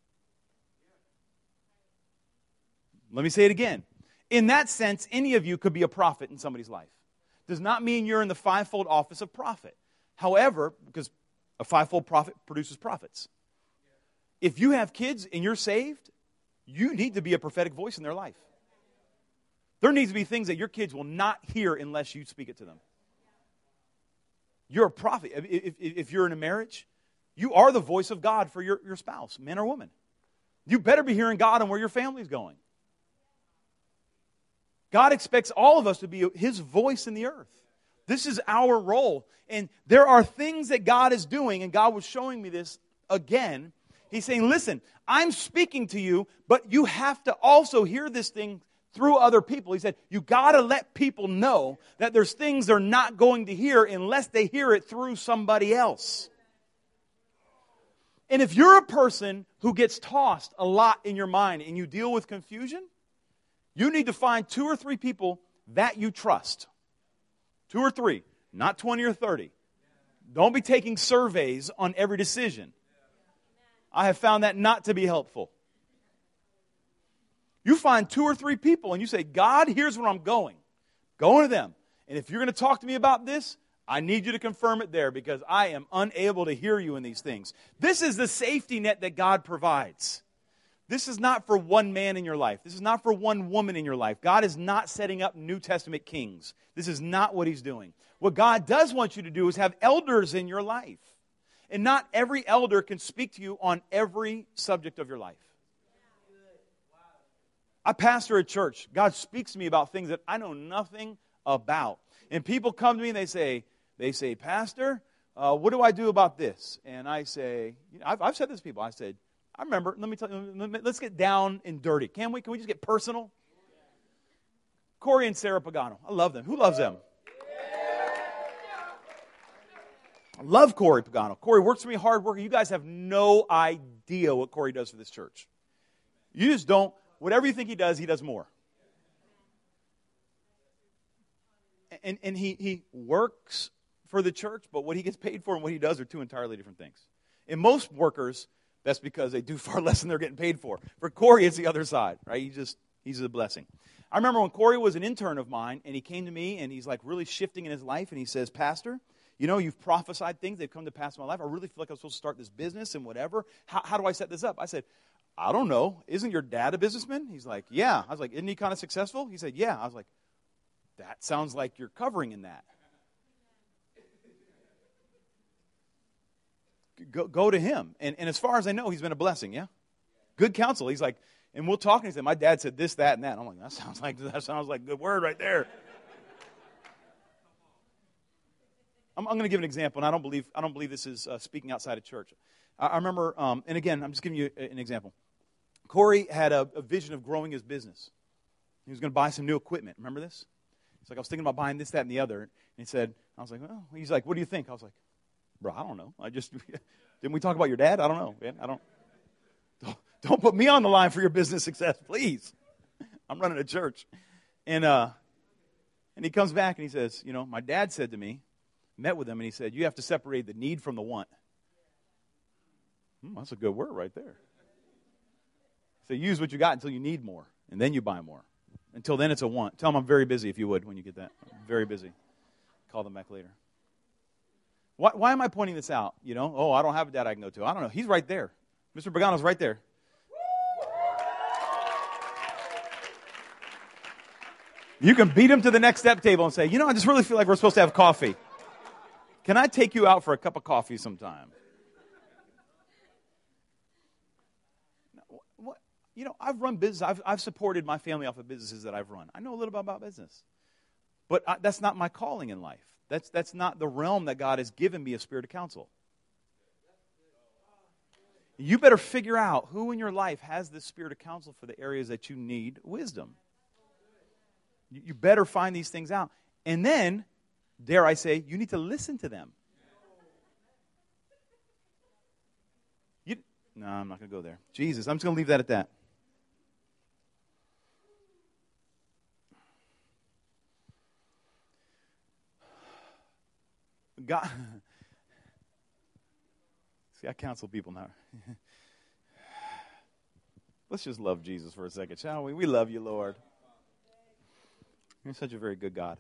Let me say it again. In that sense, any of you could be a prophet in somebody's life. Does not mean you're in the fivefold office of prophet. However, because a fivefold prophet produces prophets. If you have kids and you're saved, you need to be a prophetic voice in their life. There needs to be things that your kids will not hear unless you speak it to them. You're a prophet. If, if, if you're in a marriage, you are the voice of God for your, your spouse, man or woman. You better be hearing God on where your family's going. God expects all of us to be His voice in the earth. This is our role. And there are things that God is doing, and God was showing me this again. He's saying, listen, I'm speaking to you, but you have to also hear this thing through other people. He said, you got to let people know that there's things they're not going to hear unless they hear it through somebody else. And if you're a person who gets tossed a lot in your mind and you deal with confusion, you need to find two or three people that you trust. Two or three, not twenty or thirty. Don't be taking surveys on every decision. I have found that not to be helpful. You find two or three people and you say, God, here's where I'm going. Go to them. And if you're going to talk to me about this, I need you to confirm it there because I am unable to hear you in these things. This is the safety net that God provides. This is not for one man in your life. This is not for one woman in your life. God is not setting up New Testament kings. This is not what He's doing. What God does want you to do is have elders in your life. And not every elder can speak to you on every subject of your life. I pastor a church. God speaks to me about things that I know nothing about. And people come to me and they say, they say, Pastor, uh, what do I do about this? And I say, you know, I've, I've said this to people. I said, I remember, let me tell you, let me, let's get down and dirty. Can we? Can we just get personal? Corey and Sarah Pagano. I love them. Who loves them? I love Corey Pagano. Corey works for me, hard worker. You guys have no idea what Corey does for this church. You just don't. Whatever you think he does, he does more. And, and he, he works for the church, but what he gets paid for and what he does are two entirely different things. And most workers, that's because they do far less than they're getting paid for. For Corey, it's the other side, right? He just, he's a blessing. I remember when Corey was an intern of mine, and he came to me, and he's like really shifting in his life, and he says, Pastor, you know, you've prophesied things, they've come to pass in my life. I really feel like I'm supposed to start this business and whatever. How, how do I set this up? I said, I don't know. Isn't your dad a businessman? He's like, yeah. I was like, isn't he kind of successful? He said, yeah. I was like, that sounds like you're covering in that. Go, go to him. And, and as far as I know, he's been a blessing, yeah? Good counsel. He's like, and we'll talk, and he said, my dad said this, that, and that. I'm like, that sounds like that sounds like a good word right there. I'm, I'm going to give an example, and I don't believe I don't believe this is uh, speaking outside of church. I, I remember, um, and again, I'm just giving you an example. Corey had a, a vision of growing his business. He was going to buy some new equipment. Remember this? He's like, I was thinking about buying this, that, and the other. And he said, I was like, well, he's like, what do you think? I was like, bro, I don't know. I just, didn't we talk about your dad? I don't know, man. I don't, don't, don't put me on the line for your business success, please. I'm running a church. And, uh, and he comes back and he says, you know, my dad said to me, met with him, and he said, you have to separate the need from the want. Hmm, that's a good word right there. So use what you got until you need more, and then you buy more. Until then, it's a want. Tell them I'm very busy, if you would, when you get that. I'm very busy. Call them back later. Why, why am I pointing this out? You know, oh, I don't have a dad I can go to. I don't know. He's right there. Mister Pagano's right there. You can beat him to the next step table and say, you know, I just really feel like we're supposed to have coffee. Can I take you out for a cup of coffee sometime? What, you know, I've run business. I've, I've supported my family off of businesses that I've run. I know a little bit about business. But I, that's not my calling in life. That's, that's not the realm that God has given me a spirit of counsel. You better figure out who in your life has this spirit of counsel for the areas that you need wisdom. You, you better find these things out. And then, dare I say, you need to listen to them. You, no, I'm not going to go there. Jesus, I'm just going to leave that at that. God, see, I counsel people now. Let's just love Jesus for a second, shall we? We love you, Lord. You're such a very good God.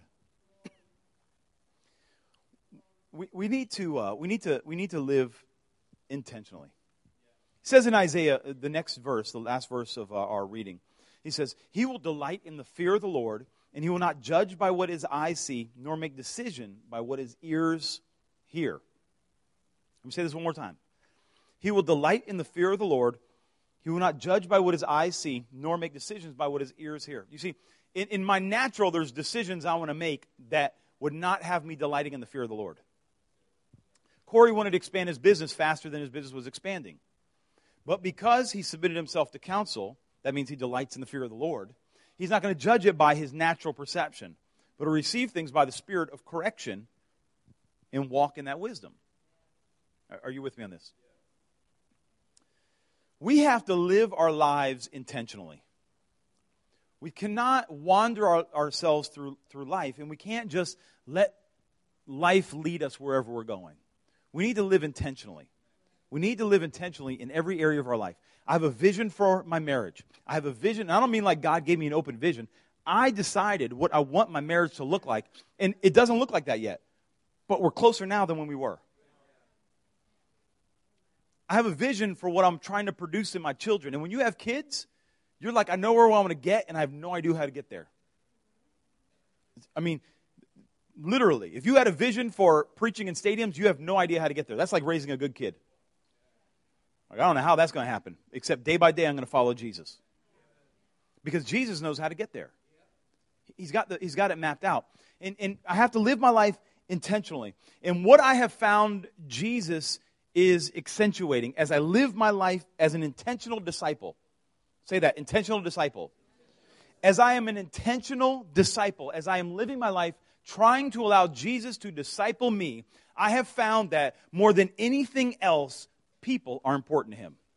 We we need to uh, we need to we need to live intentionally. It says in Isaiah, the next verse, the last verse of uh, our reading, he says, "He will delight in the fear of the Lord, and he will not judge by what his eyes see, nor make decision by what his ears hear. Let me say this one more time. He will delight in the fear of the Lord. He will not judge by what his eyes see, nor make decisions by what his ears hear. You see, in, in my natural, there's decisions I want to make that would not have me delighting in the fear of the Lord. Corey wanted to expand his business faster than his business was expanding. But because he submitted himself to counsel, that means he delights in the fear of the Lord, he's not going to judge it by his natural perception, but to receive things by the spirit of correction and walk in that wisdom. Are you with me on this? We have to live our lives intentionally. We cannot wander our, ourselves through, through life, and we can't just let life lead us wherever we're going. We need to live intentionally. We need to live intentionally in every area of our life. I have a vision for my marriage. I have a vision, and I don't mean like God gave me an open vision. I decided what I want my marriage to look like, and it doesn't look like that yet, but we're closer now than when we were. I have a vision for what I'm trying to produce in my children. And when you have kids, you're like, I know where I want to get, and I have no idea how to get there. I mean, literally, if you had a vision for preaching in stadiums, you have no idea how to get there. That's like raising a good kid. Like, I don't know how that's going to happen, except day by day I'm going to follow Jesus. Because Jesus knows how to get there. He's got, the, he's got it mapped out. And, and I have to live my life intentionally. And what I have found Jesus is accentuating as I live my life as an intentional disciple. Say that, intentional disciple. As I am an intentional disciple, as I am living my life trying to allow Jesus to disciple me, I have found that more than anything else, people are important to him.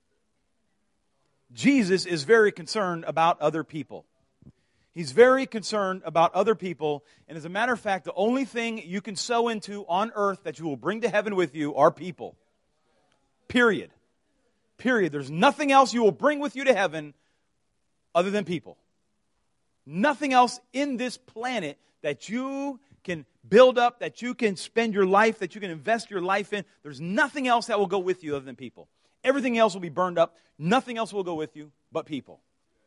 Jesus is very concerned about other people. He's very concerned about other people. And as a matter of fact, the only thing you can sow into on earth that you will bring to heaven with you are people. Period. Period. There's nothing else you will bring with you to heaven other than people. Nothing else in this planet that you can build up, that you can spend your life, that you can invest your life in. There's nothing else that will go with you other than people. Everything else will be burned up. Nothing else will go with you but people.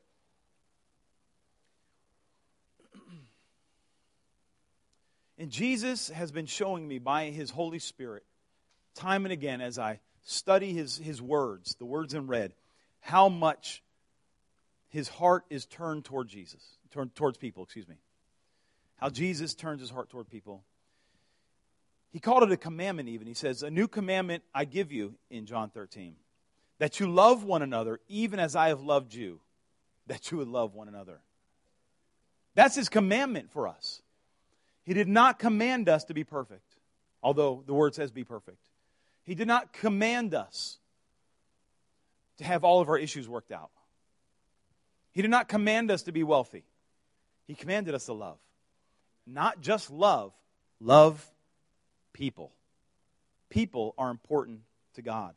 And Jesus has been showing me by his Holy Spirit time and again as I study his, his words, the words in red, how much his heart is turned toward Jesus, turned towards people, excuse me. How Jesus turns his heart toward people. He called it a commandment even. He says, a new commandment I give you in John thirteen, that you love one another even as I have loved you, that you would love one another. That's his commandment for us. He did not command us to be perfect, although the word says be perfect. He did not command us to have all of our issues worked out. He did not command us to be wealthy. He commanded us to love. Not just love, love people. People are important to God.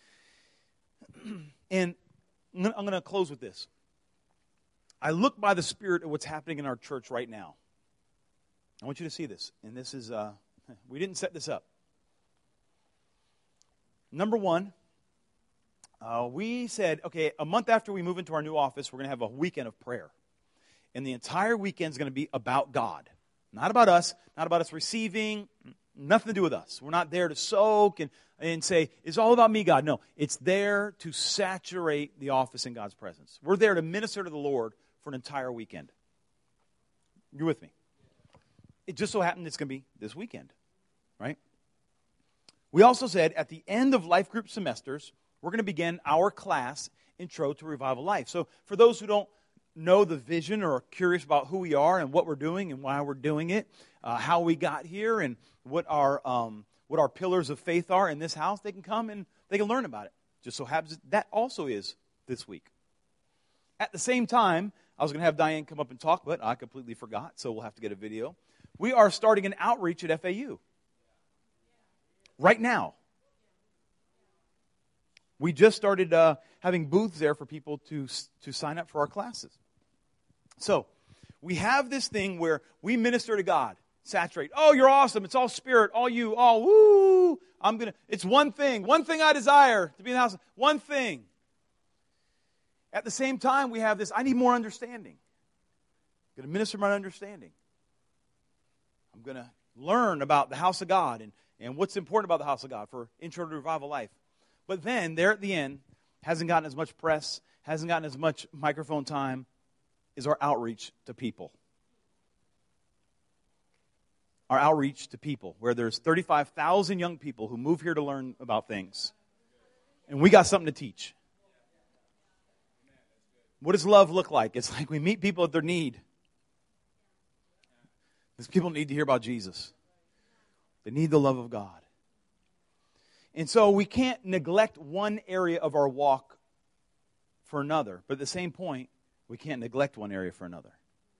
And I'm going to close with this. I look by the Spirit at what's happening in our church right now. I want you to see this. And this is, uh, we didn't set this up. Number one, uh, we said, okay, a month after we move into our new office, we're going to have a weekend of prayer. And the entire weekend is going to be about God. Not about us, not about us receiving, nothing to do with us. We're not there to soak and, and say, it's all about me, God. No, it's there to saturate the office in God's presence. We're there to minister to the Lord for an entire weekend. You're with me? It just so happened it's going to be this weekend, right? We also said at the end of life group semesters, we're going to begin our class, Intro to Revival Life. So for those who don't know the vision or are curious about who we are and what we're doing and why we're doing it, uh, how we got here and what our um, what our pillars of faith are in this house, they can come and they can learn about it. Just so happens that also is this week. At the same time, I was going to have Diane come up and talk, but I completely forgot, so we'll have to get a video. We are starting an outreach at F A U. Right now. We just started uh, having booths there for people to, to sign up for our classes. So, we have this thing where we minister to God. Saturate. Oh, you're awesome. It's all spirit. All you. All woo. I'm going to. It's one thing. One thing I desire to be in the house. One thing. At the same time, we have this. I need more understanding. I'm going to minister my understanding. I'm going to learn about the house of God and, and what's important about the house of God for Intro to Revival Life. But then, there at the end, hasn't gotten as much press, hasn't gotten as much microphone time, is our outreach to people. Our outreach to people, where there's thirty-five thousand young people who move here to learn about things. And we got something to teach. What does love look like? It's like we meet people at their need. These people need to hear about Jesus. They need the love of God. And so we can't neglect one area of our walk for another. But at the same point, we can't neglect one area for another.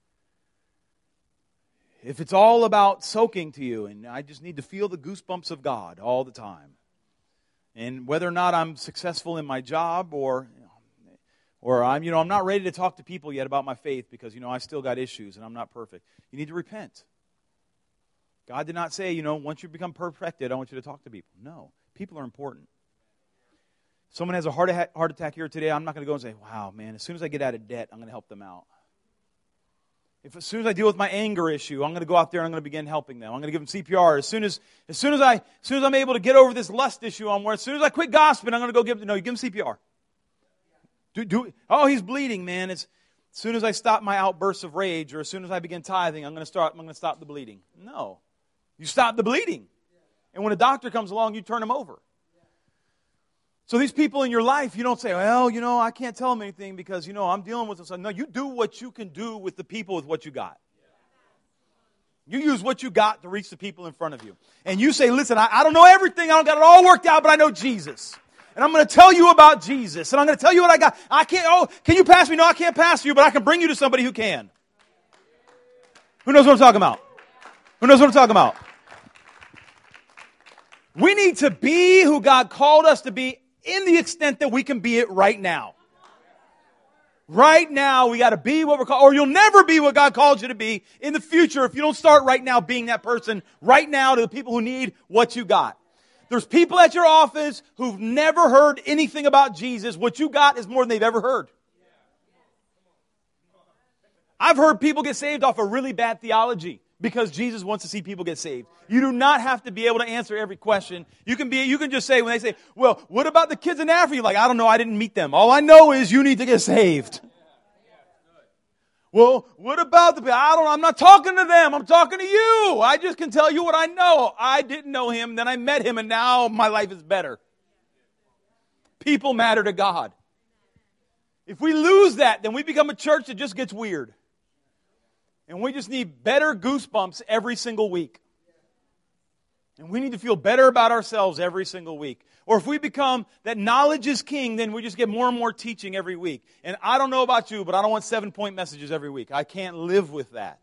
If it's all about soaking to you, and I just need to feel the goosebumps of God all the time, and whether or not I'm successful in my job, or, or I'm, you know, I'm not ready to talk to people yet about my faith because, you know, I still got issues and I'm not perfect. You need to repent. God did not say, you know, once you become perfected, I want you to talk to people. No, people are important. Someone has a heart heart attack here today. I'm not going to go and say, wow, man, as soon as I get out of debt, I'm going to help them out. If as soon as I deal with my anger issue, I'm going to go out there and I'm going to begin helping them. I'm going to give them C P R. As soon as, as soon as I, as soon as I'm able to get over this lust issue I'm where, as soon as I quit gossiping, I'm going to go give them, no, you give them C P R. Do, do, oh, he's bleeding, man. It's, as soon as I stop my outbursts of rage, or as soon as I begin tithing, I'm going to start, I'm going to stop the bleeding. No. You stop the bleeding. And when a doctor comes along, you turn him over. So these people in your life, you don't say, well, you know, I can't tell them anything because, you know, I'm dealing with this. No, you do what you can do with the people with what you got. You use what you got to reach the people in front of you. And you say, listen, I, I don't know everything. I don't got it all worked out, but I know Jesus. And I'm going to tell you about Jesus. And I'm going to tell you what I got. I can't, oh, can you pass me? No, I can't pass you, but I can bring you to somebody who can. Who knows what I'm talking about? Who knows what I'm talking about? We need to be who God called us to be in the extent that we can be it right now. Right now, we got to be what we're called, or you'll never be what God called you to be in the future if you don't start right now being that person right now to the people who need what you got. There's people at your office who've never heard anything about Jesus. What you got is more than they've ever heard. I've heard people get saved off a really bad theology because Jesus wants to see people get saved. You do not have to be able to answer every question. You can be, you can just say, when they say, well, what about the kids in Africa? You're like, I don't know, I didn't meet them. All I know is you need to get saved. Well, what about the people? I don't know, I'm not talking to them. I'm talking to you. I just can tell you what I know. I didn't know him, then I met him, and now my life is better. People matter to God. If we lose that, then we become a church that just gets weird. And we just need better goosebumps every single week. And we need to feel better about ourselves every single week. Or if we become that knowledge is king, then we just get more and more teaching every week. And I don't know about you, but I don't want seven-point messages every week. I can't live with that.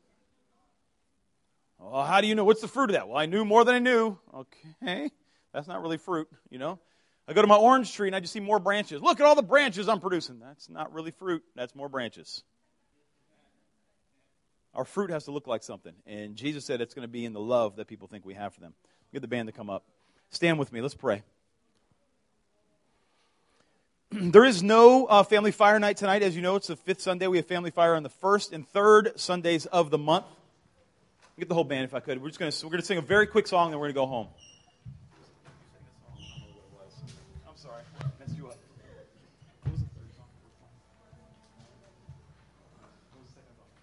Well, how do you know? What's the fruit of that? Well, I knew more than I knew. Okay, that's not really fruit, you know. I go to my orange tree and I just see more branches. Look at all the branches I'm producing. That's not really fruit. That's more branches. Our fruit has to look like something. And Jesus said it's going to be in the love that people think we have for them. Get the band to come up. Stand with me. Let's pray. There is no uh, family fire night tonight. As you know, it's the fifth Sunday. We have family fire on the first and third Sundays of the month. Get the whole band if I could. We're just going to we're going to sing a very quick song, and then we're going to go home. I'm sorry. I messed you up. What was the third song? What was the second song?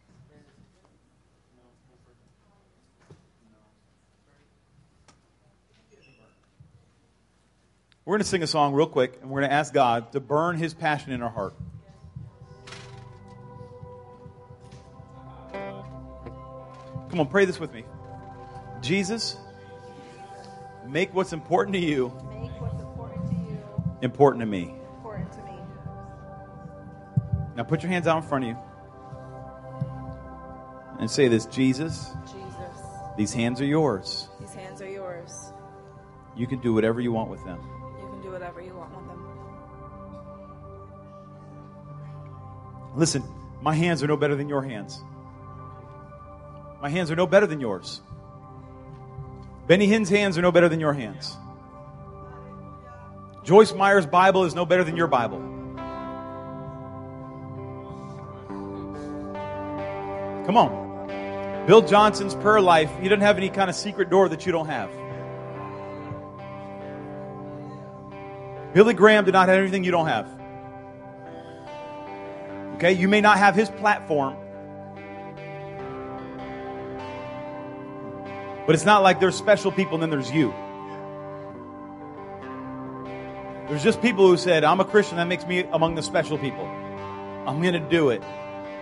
We're going to sing a song real quick, and we're going to ask God to burn His passion in our heart. Come on, pray this with me. Jesus, make what's important to you, make what's important to you important to me. important to me. Now put your hands out in front of you and say this, Jesus, Jesus, these hands are yours. these hands are yours. You can do whatever you want with them. You can do whatever you want with them. Listen, my hands are no better than your hands. My hands are no better than yours. Benny Hinn's hands are no better than your hands. Joyce Meyer's Bible is no better than your Bible. Come on. Bill Johnson's prayer life, he doesn't have any kind of secret door that you don't have. Billy Graham did not have anything you don't have. Okay, you may not have his platform, but it's not like there's special people and then there's you. There's just people who said, I'm a Christian, that makes me among the special people. I'm going to do it.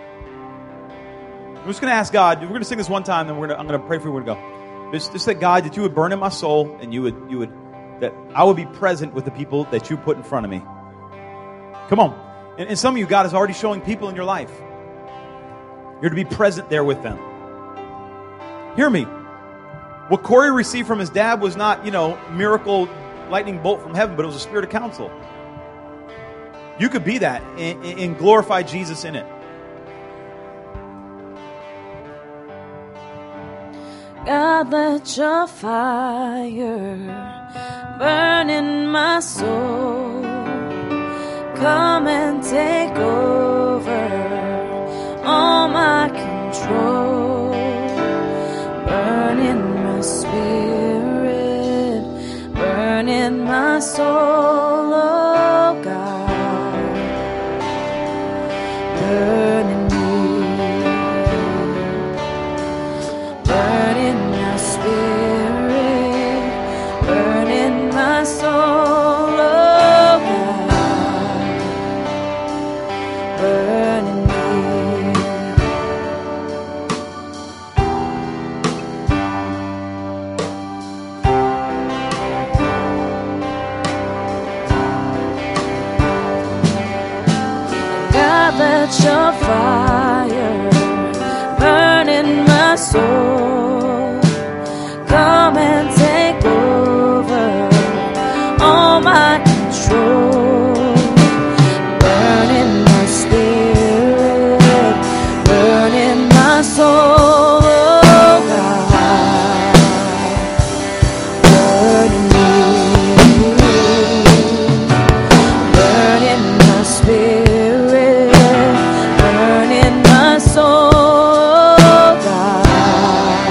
I'm just going to ask God, we're going to sing this one time, then we're going to, I'm going to pray for you, we're going to go. Just, just that God, that you would burn in my soul, and you would, you would, that I would be present with the people that you put in front of me. Come on. And, and some of you, God is already showing people in your life. You're to be present there with them. Hear me. What Corey received from his dad was not, you know, miracle lightning bolt from heaven, but it was a spirit of counsel. You could be that and, and glorify Jesus in it. God, let your fire burn in my soul. Come and take over all my control. Burn in my spirit, burn in my soul, oh God. Burn in me, burn in my spirit, burn in my soul, oh God. Burn in me. God, let your fire burn in my soul. Come and take over all my control. Burn in my spirit, burn in my soul, oh God. Burn in me, burn in my spirit, burn in my soul, oh God.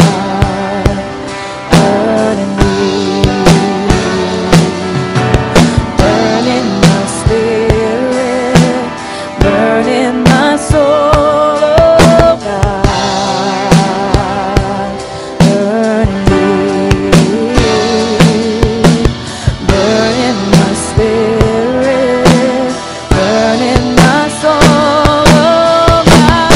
Burn in me, burn in my spirit, burn in my soul, oh God. Burn in me, burn in my spirit, burn in my soul, oh God.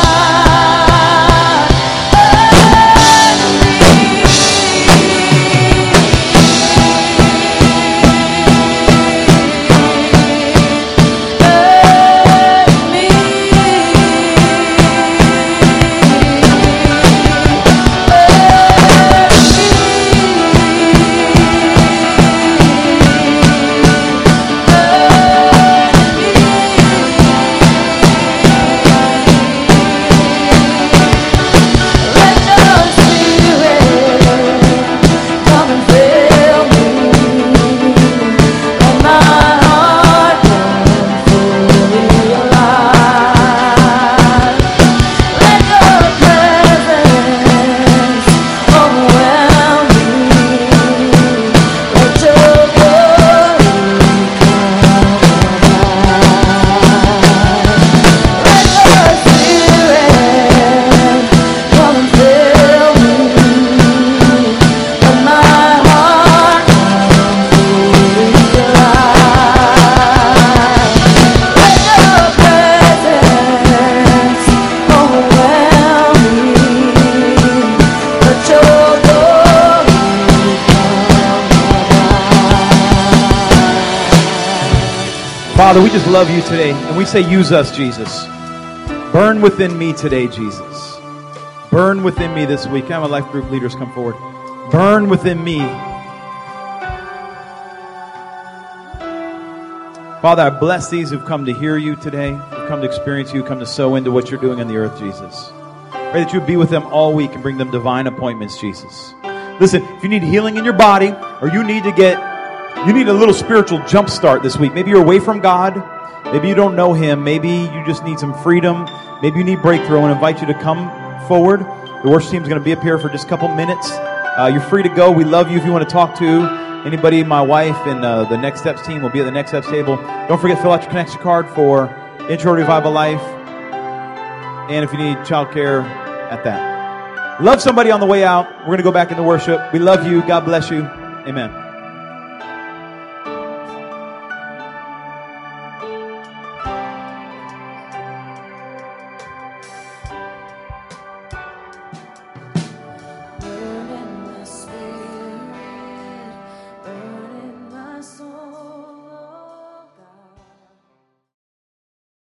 Father, we just love you today, and we say, use us, Jesus. Burn within me today, Jesus. Burn within me this week. Have my life group leaders come forward. Burn within me. Father, I bless these who've come to hear you today, who've come to experience you, come to sow into what you're doing on the earth, Jesus. Pray that you would be with them all week and bring them divine appointments, Jesus. Listen, if you need healing in your body, or you need to get You need a little spiritual jump start this week. Maybe you're away from God. Maybe you don't know Him. Maybe you just need some freedom. Maybe you need breakthrough. I want to invite you to come forward. The worship team is going to be up here for just a couple minutes. Uh, you're free to go. We love you. If you want to talk to anybody, my wife and uh, the Next Steps team will be at the Next Steps table. Don't forget to fill out your connection card for Intro to Revival Life. And if you need childcare, at that. Love somebody on the way out. We're going to go back into worship. We love you. God bless you. Amen.